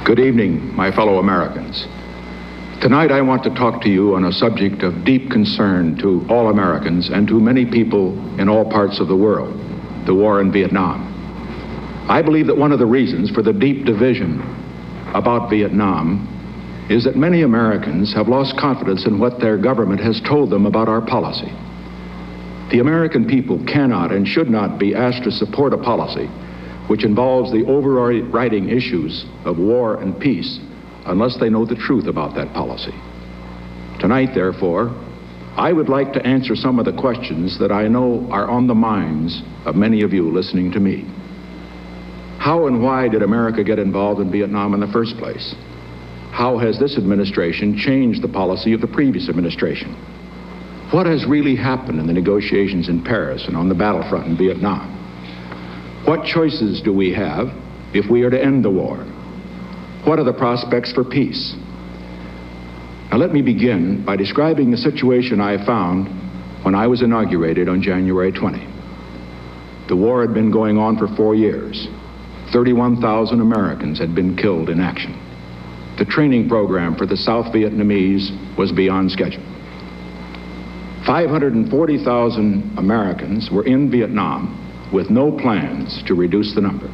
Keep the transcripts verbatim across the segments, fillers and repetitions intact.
Good evening, my fellow Americans. Tonight I want to talk to you on a subject of deep concern to all Americans and to many people in all parts of the world, the war in Vietnam. I believe that one of the reasons for the deep division about Vietnam is that many Americans have lost confidence in what their government has told them about our policy. The American people cannot and should not be asked to support a policy which involves the overriding issues of war and peace unless they know the truth about that policy. Tonight, therefore, I would like to answer some of the questions that I know are on the minds of many of you listening to me. How and why did America get involved in Vietnam in the first place? How has this administration changed the policy of the previous administration? What has really happened in the negotiations in Paris and on the battlefront in Vietnam? What choices do we have if we are to end the war? What are the prospects for peace? Now let me begin by describing the situation I found when I was inaugurated on January twentieth. The war had been going on for four years. thirty-one thousand Americans had been killed in action. The training program for the South Vietnamese was beyond schedule. five hundred forty thousand Americans were in Vietnam with no plans to reduce the number.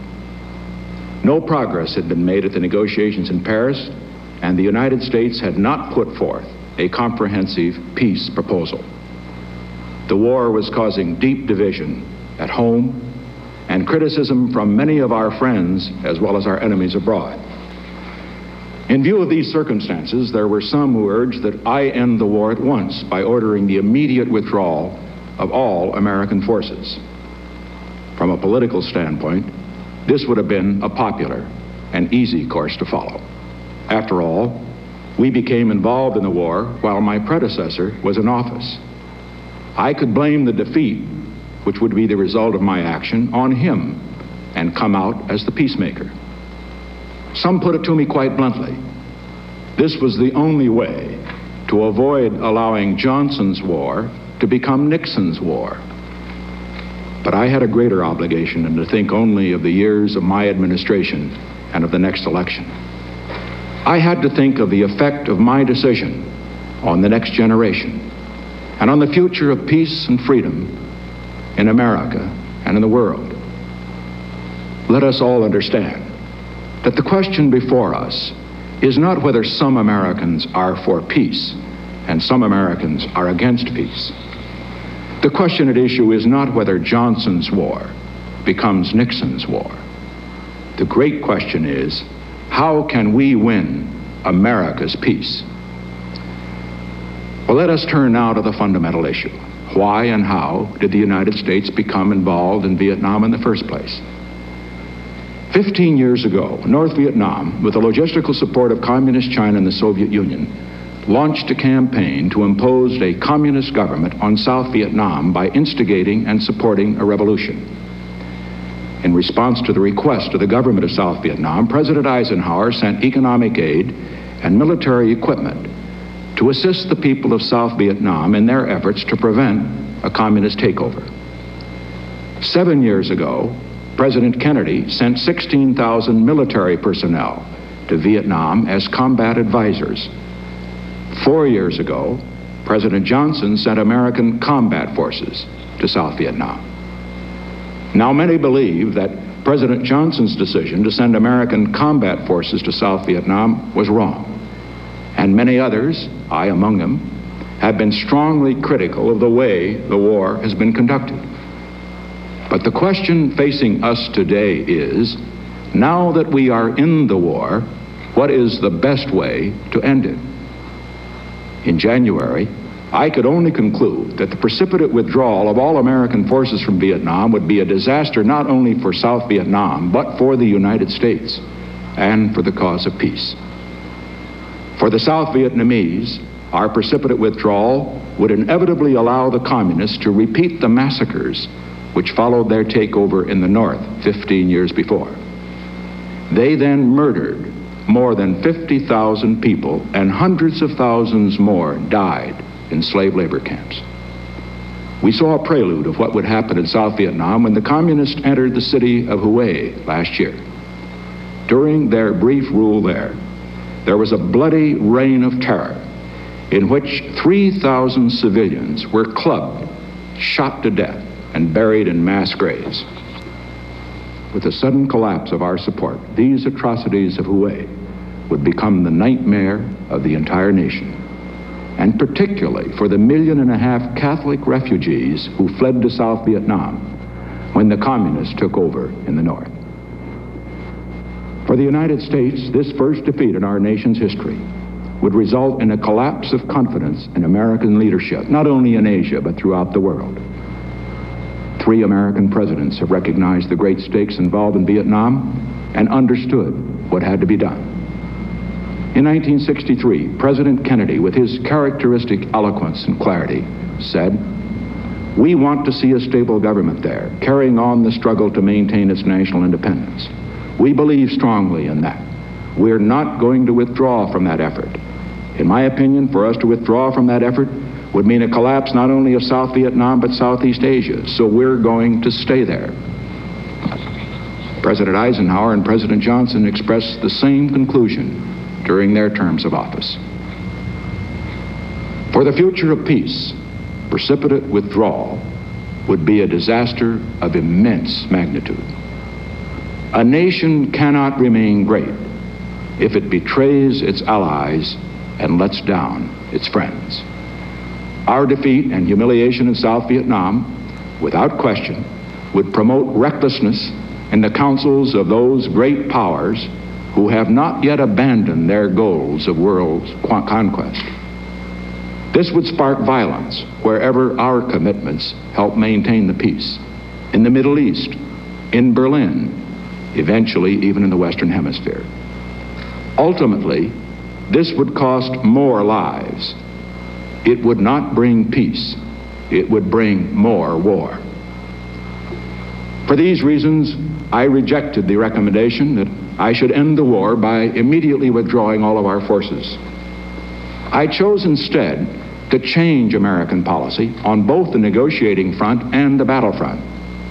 No progress had been made at the negotiations in Paris, and the United States had not put forth a comprehensive peace proposal. The war was causing deep division at home and criticism from many of our friends as well as our enemies abroad. In view of these circumstances, there were some who urged that I end the war at once by ordering the immediate withdrawal of all American forces. From a political standpoint, this would have been a popular and easy course to follow. After all, we became involved in the war while my predecessor was in office. I could blame the defeat, which would be the result of my action, on him and come out as the peacemaker. Some put it to me quite bluntly. This was the only way to avoid allowing Johnson's war to become Nixon's war. But I had a greater obligation than to think only of the years of my administration and of the next election. I had to think of the effect of my decision on the next generation and on the future of peace and freedom in America and in the world. Let us all understand that the question before us is not whether some Americans are for peace and some Americans are against peace. The question at issue is not whether Johnson's war becomes Nixon's war. The great question is, how can we win America's peace? Well, let us turn now to the fundamental issue. Why and how did the United States become involved in Vietnam in the first place? Fifteen years ago, North Vietnam, with the logistical support of Communist China and the Soviet Union, launched a campaign to impose a communist government on South Vietnam by instigating and supporting a revolution. In response to the request of the government of South Vietnam, President Eisenhower sent economic aid and military equipment to assist the people of South Vietnam in their efforts to prevent a communist takeover. Seven years ago, President Kennedy sent sixteen thousand military personnel to Vietnam as combat advisors. Four years ago, President Johnson sent American combat forces to South Vietnam. Now, many believe that President Johnson's decision to send American combat forces to South Vietnam was wrong. And many others, I among them, have been strongly critical of the way the war has been conducted. But the question facing us today is, now that we are in the war, what is the best way to end it? In January, I could only conclude that the precipitate withdrawal of all American forces from Vietnam would be a disaster not only for South Vietnam, but for the United States and for the cause of peace. For the South Vietnamese, our precipitate withdrawal would inevitably allow the communists to repeat the massacres which followed their takeover in the North fifteen years before. They then murdered more than fifty thousand people, and hundreds of thousands more died in slave labor camps. We saw a prelude of what would happen in South Vietnam when the communists entered the city of Hue last year. during their brief rule there, there was a bloody reign of terror in which three thousand civilians were clubbed, shot to death, and buried in mass graves. With the sudden collapse of our support, these atrocities of Hue would become the nightmare of the entire nation, and particularly for the million and a half Catholic refugees who fled to South Vietnam when the communists took over in the north. For the United States, this first defeat in our nation's history would result in a collapse of confidence in American leadership, not only in Asia, but throughout the world. Three American presidents have recognized the great stakes involved in Vietnam and understood what had to be done. In nineteen sixty-three, President Kennedy, with his characteristic eloquence and clarity, said, "We want to see a stable government there, carrying on the struggle to maintain its national independence. We believe strongly in that. We're not going to withdraw from that effort." In my opinion, for us to withdraw from that effort would mean a collapse not only of South Vietnam, but Southeast Asia. So we're going to stay there. President Eisenhower and President Johnson expressed the same conclusion during their terms of office. For the future of peace, precipitate withdrawal would be a disaster of immense magnitude. A nation cannot remain great if it betrays its allies and lets down its friends. Our defeat and humiliation in South Vietnam, without question, would promote recklessness in the councils of those great powers who have not yet abandoned their goals of world conquest. This would spark violence wherever our commitments help maintain the peace, in the Middle East, in Berlin, eventually even in the Western Hemisphere. Ultimately, this would cost more lives. It would not bring peace. It would bring more war. For these reasons, I rejected the recommendation that I should end the war by immediately withdrawing all of our forces. I chose instead to change American policy on both the negotiating front and the battlefront.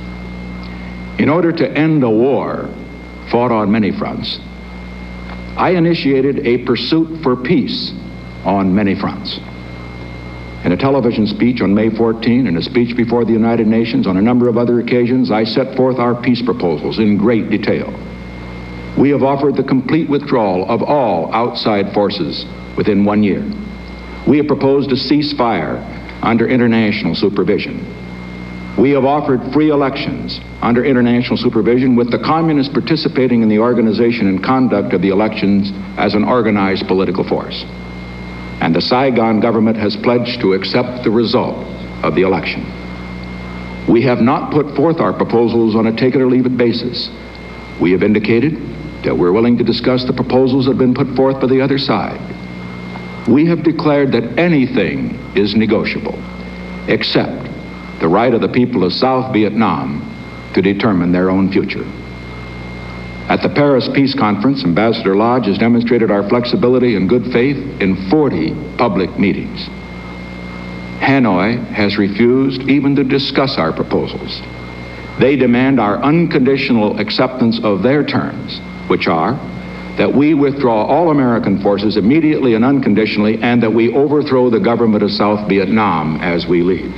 In order to end a war fought on many fronts, I initiated a pursuit for peace on many fronts. In a television speech on May fourteenth and a speech before the United Nations on a number of other occasions, I set forth our peace proposals in great detail. We have offered the complete withdrawal of all outside forces within one year. We have proposed a ceasefire under international supervision. We have offered free elections under international supervision, with the communists participating in the organization and conduct of the elections as an organized political force. And the Saigon government has pledged to accept the result of the election. We have not put forth our proposals on a take-it-or-leave-it basis. We have indicated that we're willing to discuss the proposals that have been put forth by the other side. We have declared that anything is negotiable, except the right of the people of South Vietnam to determine their own future. At the Paris Peace Conference, Ambassador Lodge has demonstrated our flexibility and good faith in forty public meetings. Hanoi has refused even to discuss our proposals. They demand our unconditional acceptance of their terms, which are that we withdraw all American forces immediately and unconditionally, and that we overthrow the government of South Vietnam as we leave.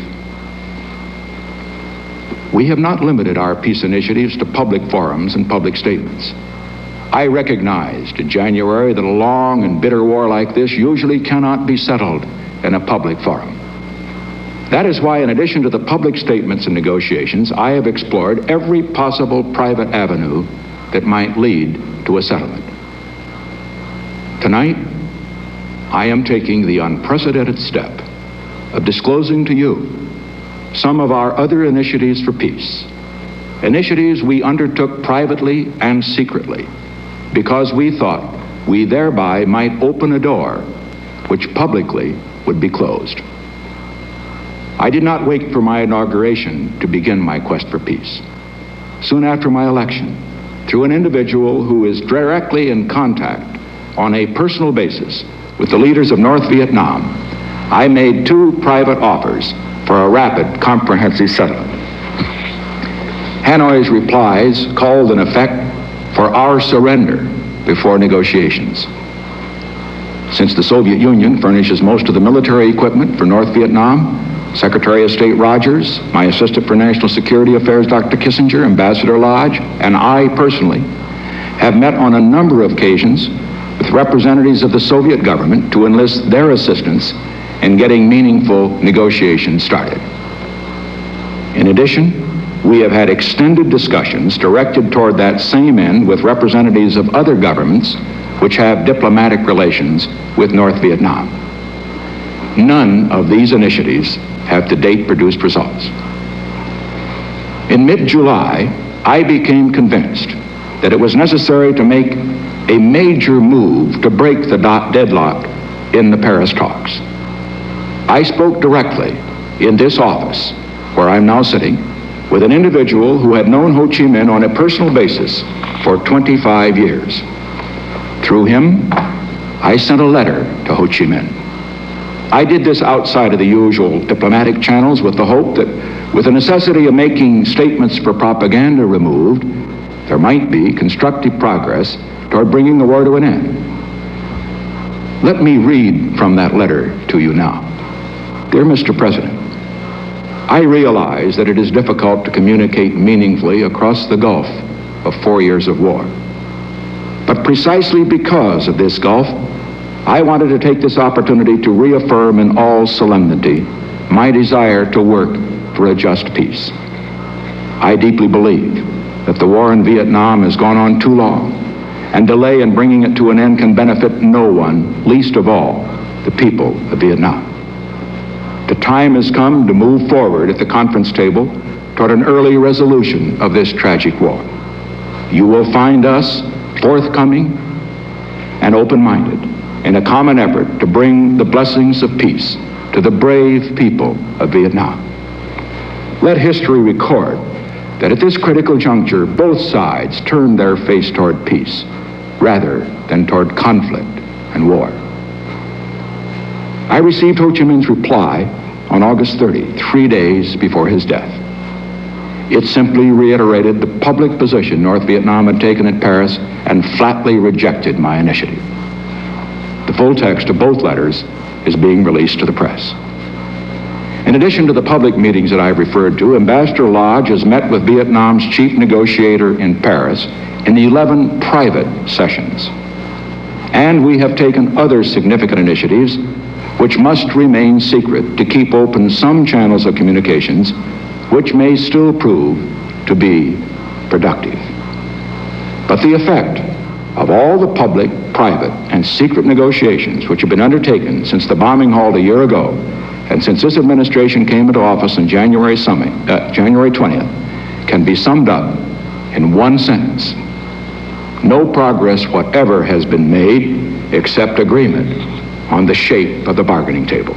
We have not limited our peace initiatives to public forums and public statements. I recognized in January that a long and bitter war like this usually cannot be settled in a public forum. That is why, in addition to the public statements and negotiations, I have explored every possible private avenue that might lead to a settlement. Tonight, I am taking the unprecedented step of disclosing to you some of our other initiatives for peace, initiatives we undertook privately and secretly, because we thought we thereby might open a door which publicly would be closed. I did not wait for my inauguration to begin my quest for peace. Soon after my election, through an individual who is directly in contact on a personal basis with the leaders of North Vietnam, I made two private offers for a rapid, comprehensive settlement. Hanoi's replies called, in effect, for our surrender before negotiations. Since the Soviet Union furnishes most of the military equipment for North Vietnam, Secretary of State Rogers, my Assistant for National Security Affairs, Doctor Kissinger, Ambassador Lodge, and I personally have met on a number of occasions with representatives of the Soviet government to enlist their assistance in getting meaningful negotiations started. In addition, we have had extended discussions directed toward that same end with representatives of other governments which have diplomatic relations with North Vietnam. None of these initiatives have to date produced results. In mid-July, I became convinced that it was necessary to make a major move to break the deadlock in the Paris talks. I spoke directly in this office, where I'm now sitting, with an individual who had known Ho Chi Minh on a personal basis for twenty-five years. Through him, I sent a letter to Ho Chi Minh. I did this outside of the usual diplomatic channels with the hope that, with the necessity of making statements for propaganda removed, there might be constructive progress toward bringing the war to an end. Let me read from that letter to you now. Dear Mister President, I realize that it is difficult to communicate meaningfully across the gulf of four years of war. But precisely because of this gulf, I wanted to take this opportunity to reaffirm in all solemnity my desire to work for a just peace. I deeply believe that the war in Vietnam has gone on too long, and delay in bringing it to an end can benefit no one, least of all the people of Vietnam. The time has come to move forward at the conference table toward an early resolution of this tragic war. You will find us forthcoming and open-minded in a common effort to bring the blessings of peace to the brave people of Vietnam. Let history record that at this critical juncture, both sides turned their face toward peace rather than toward conflict and war. I received Ho Chi Minh's reply on August thirtieth, three days before his death. It simply reiterated the public position North Vietnam had taken at Paris and flatly rejected my initiative. The full text of both letters is being released to the press. In addition to the public meetings that I've referred to, Ambassador Lodge has met with Vietnam's chief negotiator in Paris in eleven private sessions. And we have taken other significant initiatives which must remain secret to keep open some channels of communications which may still prove to be productive. But the effect of all the public, private, and secret negotiations which have been undertaken since the bombing halt a year ago, and since this administration came into office on January, summit, uh, January twentieth, can be summed up in one sentence. No progress whatever has been made except agreement on the shape of the bargaining table.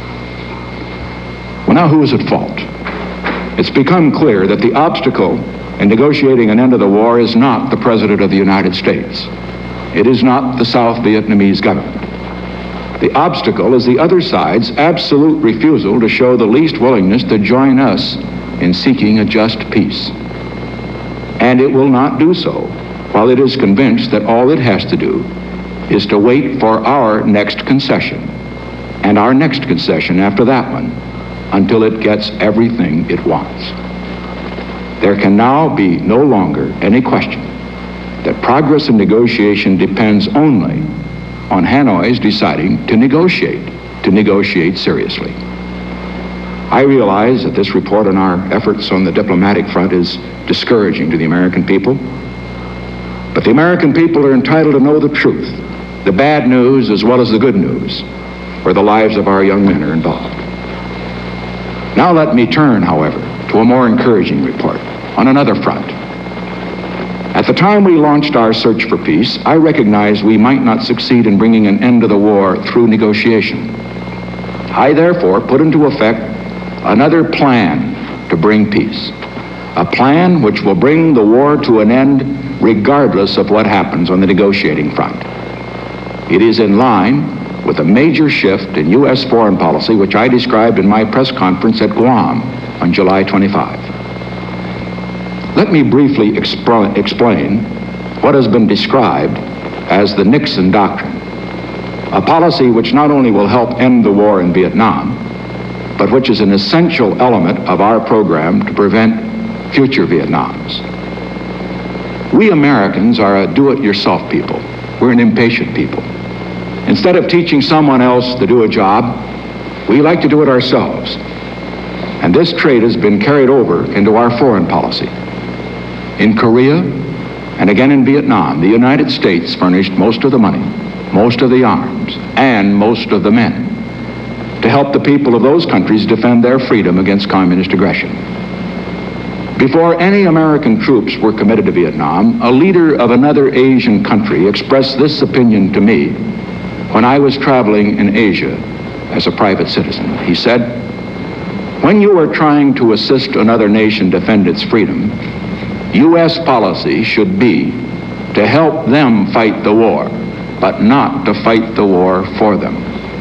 Well, now who is at fault? It's become clear that the obstacle in negotiating an end to the war is not the President of the United States. It is not the South Vietnamese government. The obstacle is the other side's absolute refusal to show the least willingness to join us in seeking a just peace. And it will not do so while it is convinced that all it has to do is to wait for our next concession and our next concession after that one until it gets everything it wants. There can now be no longer any question that progress in negotiation depends only on Hanoi's deciding to negotiate, to negotiate seriously. I realize that this report on our efforts on the diplomatic front is discouraging to the American people, but the American people are entitled to know the truth, the bad news as well as the good news, where the lives of our young men are involved. Now let me turn, however, to a more encouraging report on another front. At the time we launched our search for peace, I recognized we might not succeed in bringing an end to the war through negotiation. I therefore put into effect another plan to bring peace, a plan which will bring the war to an end regardless of what happens on the negotiating front. It is in line with a major shift in U S foreign policy which I described in my press conference at Guam on July twenty-fifth. Let me briefly expro- explain what has been described as the Nixon Doctrine, a policy which not only will help end the war in Vietnam, but which is an essential element of our program to prevent future Vietnams. We Americans are a do-it-yourself people. We're an impatient people. Instead of teaching someone else to do a job, we like to do it ourselves. And this trait has been carried over into our foreign policy. In Korea, and again in Vietnam, the United States furnished most of the money, most of the arms, and most of the men to help the people of those countries defend their freedom against communist aggression. Before any American troops were committed to Vietnam, a leader of another Asian country expressed this opinion to me when I was traveling in Asia as a private citizen. He said, "When you are trying to assist another nation defend its freedom, U S policy should be to help them fight the war, but not to fight the war for them."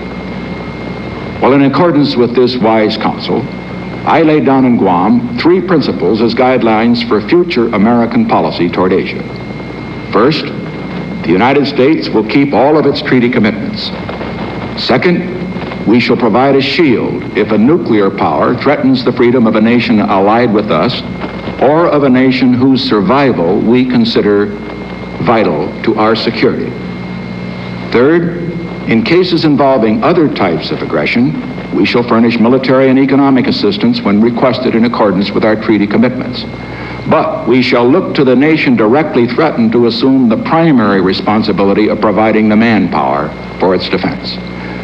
Well, in accordance with this wise counsel, I laid down in Guam three principles as guidelines for future American policy toward Asia. First, the United States will keep all of its treaty commitments. Second, we shall provide a shield if a nuclear power threatens the freedom of a nation allied with us or of a nation whose survival we consider vital to our security. Third, in cases involving other types of aggression, we shall furnish military and economic assistance when requested in accordance with our treaty commitments. But we shall look to the nation directly threatened to assume the primary responsibility of providing the manpower for its defense.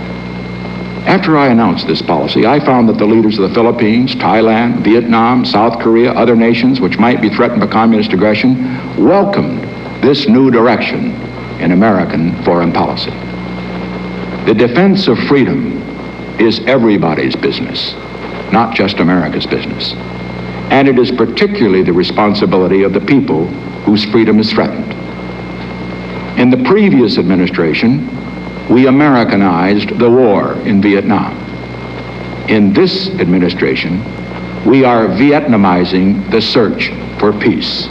After I announced this policy, I found that the leaders of the Philippines, Thailand, Vietnam, South Korea, other nations which might be threatened by communist aggression, welcomed this new direction in American foreign policy. The defense of freedom is everybody's business, not just America's business. And it is particularly the responsibility of the people whose freedom is threatened. In the previous administration, we Americanized the war in Vietnam. In this administration, we are Vietnamizing the search for peace.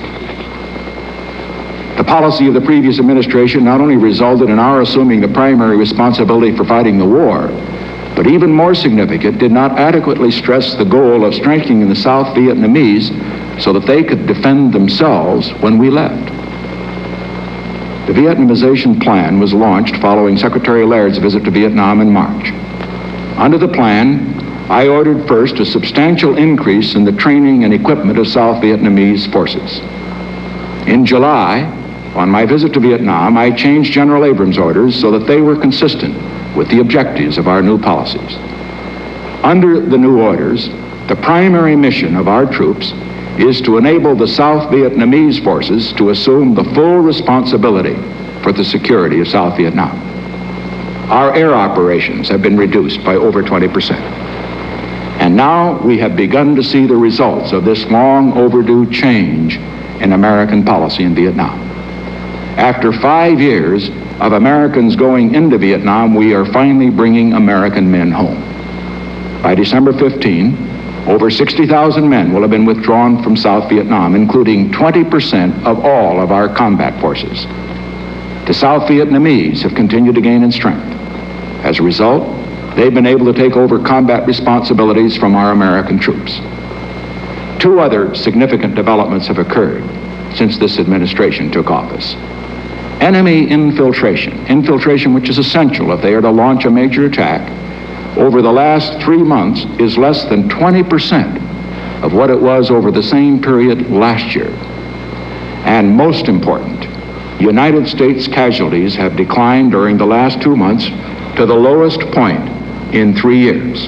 The policy of the previous administration not only resulted in our assuming the primary responsibility for fighting the war, but even more significant, did not adequately stress the goal of strengthening the South Vietnamese so that they could defend themselves when we left. The Vietnamization plan was launched following Secretary Laird's visit to Vietnam in March. Under the plan, I ordered first a substantial increase in the training and equipment of South Vietnamese forces. In July, on my visit to Vietnam, I changed General Abrams' orders so that they were consistent with the objectives of our new policies. Under the new orders, the primary mission of our troops is to enable the South Vietnamese forces to assume the full responsibility for the security of South Vietnam. Our air operations have been reduced by over twenty percent. And now we have begun to see the results of this long overdue change in American policy in Vietnam. After five years of Americans going into Vietnam, we are finally bringing American men home. By December fifteenth, over sixty thousand men will have been withdrawn from South Vietnam, including twenty percent of all of our combat forces. The South Vietnamese have continued to gain in strength. As a result, they've been able to take over combat responsibilities from our American troops. Two other significant developments have occurred since this administration took office. Enemy infiltration, infiltration which is essential if they are to launch a major attack, over the last three months is less than twenty percent of what it was over the same period last year. And most important, United States casualties have declined during the last two months to the lowest point in three years.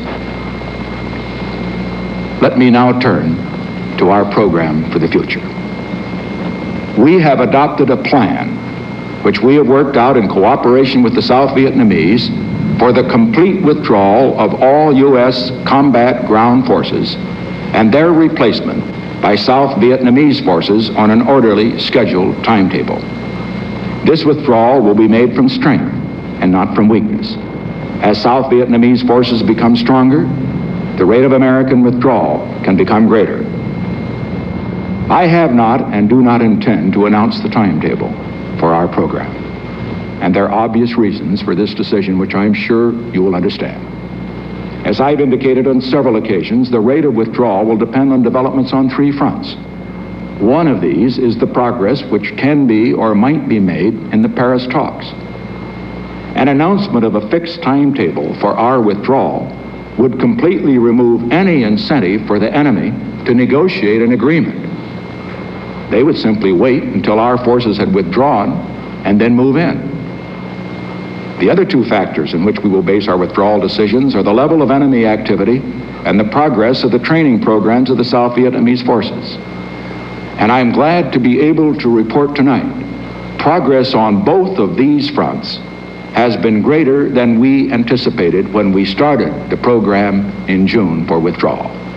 Let me now turn to our program for the future. We have adopted a plan which we have worked out in cooperation with the South Vietnamese for the complete withdrawal of all U S combat ground forces and their replacement by South Vietnamese forces on an orderly, scheduled timetable. This withdrawal will be made from strength and not from weakness. As South Vietnamese forces become stronger, the rate of American withdrawal can become greater. I have not and do not intend to announce the timetable. for our program. And there are obvious reasons for this decision, which I'm sure you will understand. As I've indicated on several occasions, the rate of withdrawal will depend on developments on three fronts. One of these is the progress which can be or might be made in the Paris talks. An announcement of a fixed timetable for our withdrawal would completely remove any incentive for the enemy to negotiate an agreement. They would simply wait until our forces had withdrawn and then move in. The other two factors in which we will base our withdrawal decisions are the level of enemy activity and the progress of the training programs of the South Vietnamese forces. And I'm glad to be able to report tonight, progress on both of these fronts has been greater than we anticipated when we started the program in June for withdrawal.